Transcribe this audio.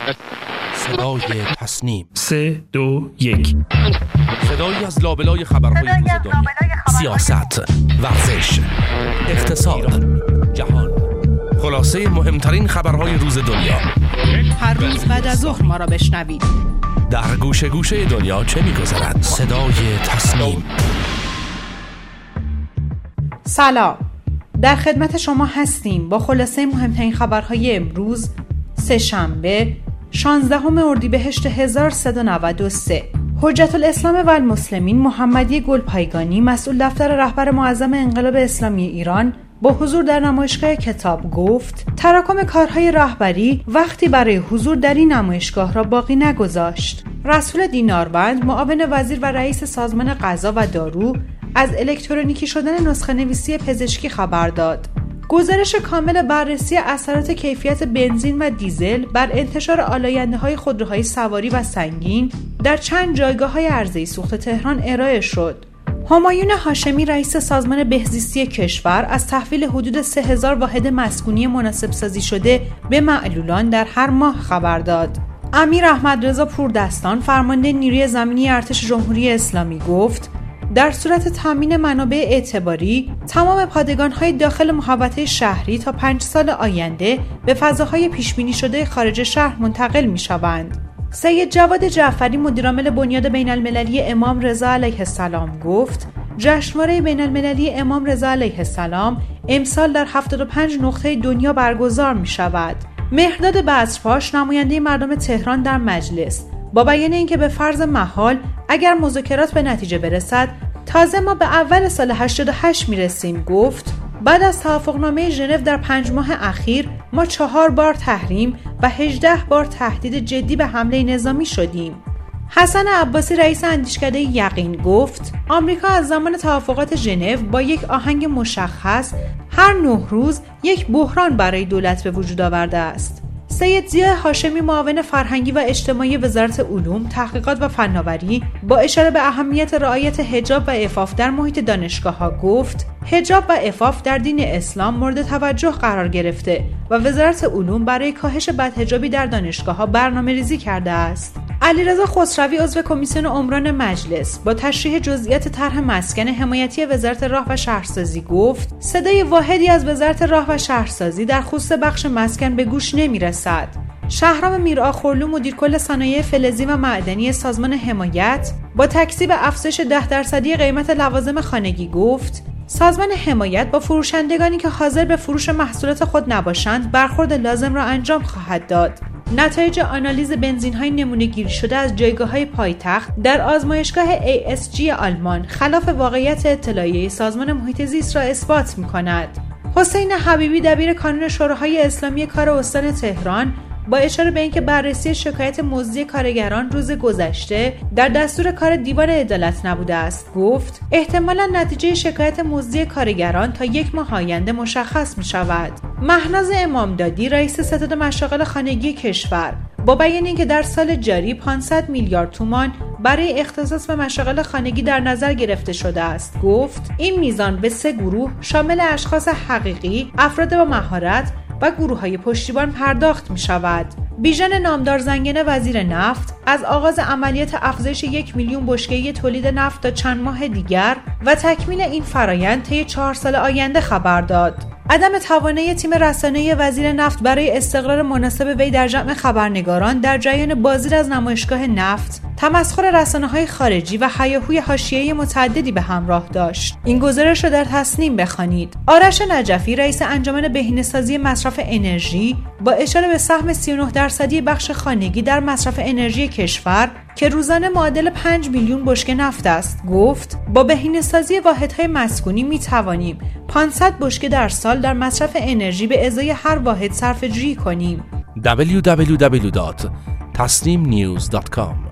صدای تصنیم 3 2 1. صدایی از لابلای خبرهای روز دنیا، سیاست، ورزش، اقتصاد، جهان، خلاصه مهمترین خبرهای روز دنیا. هر روز بعد از ظهر ما را بشنوید. در گوشه گوشه دنیا چه می‌گذرد؟ صدای تصنیم. سلام، در خدمت شما هستیم با خلاصه مهمترین خبرهای امروز سه‌شنبه 16 اردیبهشت 1393. حجت الاسلام و المسلمین محمدی گلپایگانی، مسئول دفتر رهبر معظم انقلاب اسلامی ایران، با حضور در نمایشگاه کتاب گفت تراکم کارهای رهبری وقتی برای حضور در این نمایشگاه را باقی نگذاشت. رسول دیناربند، معاون وزیر و رئیس سازمان غذا و دارو، از الکترونیکی شدن نسخه نویسی پزشکی خبر داد. گزارش کامل بررسی اثرات کیفیت بنزین و دیزل بر انتشار آلاینده‌های خودروهای سواری و سنگین در چند جایگاه‌های عرضه‌ای سوخت تهران ارائه شد. همایون هاشمی، رئیس سازمان بهزیستی کشور، از تحویل حدود 3000 واحد مسکونی مناسب سازی شده به معلولان در هر ماه خبر داد. امیر احمدرضا پوردستان، فرمانده نیروی زمینی ارتش جمهوری اسلامی، گفت در صورت تامین منابع اعتباری تمام پادگان‌های داخل محوطه شهری تا 5 سال آینده به فضاهای پیش‌بینی شده خارج شهر منتقل می‌شوند. سید جواد جعفری، مدیرعامل بنیاد بین‌المللی امام رضا علیه السلام، گفت جشنواره بین‌المللی امام رضا علیه السلام امسال در 75 نقطه دنیا برگزار می‌شود. مهرداد بزرپاش، نماینده مردم تهران در مجلس، با بیان اینکه به فرض محال اگر مذاکرات به نتیجه برسد تازه ما به اول سال 88 میرسیم، گفت بعد از توافقنامه ژنو در 5 ماه اخیر ما 4 بار تحریم و 18 بار تهدید جدی به حمله نظامی شدیم. حسن عباسی، رئیس اندیشکده یقین، گفت آمریکا از زمان توافقات ژنو با یک آهنگ مشخص هر 9 روز یک بحران برای دولت به وجود آورده است. سید ضیاء هاشمی، معاون فرهنگی و اجتماعی وزارت علوم، تحقیقات و فناوری، با اشاره به اهمیت رعایت حجاب و عفاف در محیط دانشگاه‌ها گفت حجاب و عفاف در دین اسلام مورد توجه قرار گرفته و وزارت علوم برای کاهش بدحجابی در دانشگاه‌ها برنامه‌ریزی کرده است. علیرضا خسروی، عضو کمیسیون عمران مجلس، با تشریح جزئیات طرح مسکن حمایتی وزارت راه و شهرسازی گفت صدای واحدی از وزارت راه و شهرسازی در خصوص بخش مسکن به گوش نمی‌رسد. شهرام میرآخرلو، مدیر کل صنایع فلزی و معدنی سازمان حمایت، با تکذیب افزایش 10% قیمت لوازم خانگی گفت سازمان حمایت با فروشندگانی که حاضر به فروش محصولات خود نباشند برخورد لازم را انجام خواهد داد. نتایج آنالیز بنزین‌های نمونه‌گیری شده از جایگاه‌های پایتخت در آزمایشگاه ASG آلمان خلاف واقعیت اطلاعیه سازمان محیط زیست را اثبات می‌کند. حسین حبیبی، دبیر کانون شوراهای اسلامی کار استان تهران، با اشاره به اینکه بررسی شکایت مزدی کارگران روز گذشته در دستور کار دیوان عدالت نبوده است، گفت احتمالاً نتیجه شکایت مزدی کارگران تا 1 ماه آینده مشخص می شود. مهناز امامدادی، رئیس ستاد مشاغل خانگی کشور، با بیان اینکه در سال جاری 500 میلیارد تومان برای اختصاص به مشاغل خانگی در نظر گرفته شده است، گفت این میزان به 3 گروه شامل اشخاص حقیقی، افراد با مهارت و گروه‌های پشتیبان پرداخت می‌شود. بیژن نامدار زنگنه، وزیر نفت، از آغاز عملیات افزایش 1 میلیون بشکه‌ای تولید نفت تا چند ماه دیگر و تکمیل این فرآیند طی 4 سال آینده خبر داد. عدم توانایی تیم رسانه‌ای وزیر نفت برای استقرار مناسب وی در جمع خبرنگاران در جریان بازدید از نمایشگاه نفت، تمسخر رسانه‌های خارجی و هیاهوی حاشیه‌ای متعددی به همراه داشت. این گزارش را در تصنیم بخوانید. آرش نجفی، رئیس انجمن بهینه‌سازی مصرف انرژی، با اشاره به سهم 39% بخش خانگی در مصرف انرژی کشور که روزانه معادل 5 میلیون بشکه نفت است، گفت با بهینه‌سازی واحدهای مسکونی می‌توانیم 500 بشکه در سال در مصرف انرژی به ازای هر واحد صرفه‌جویی کنیم. www.tasnimnews.com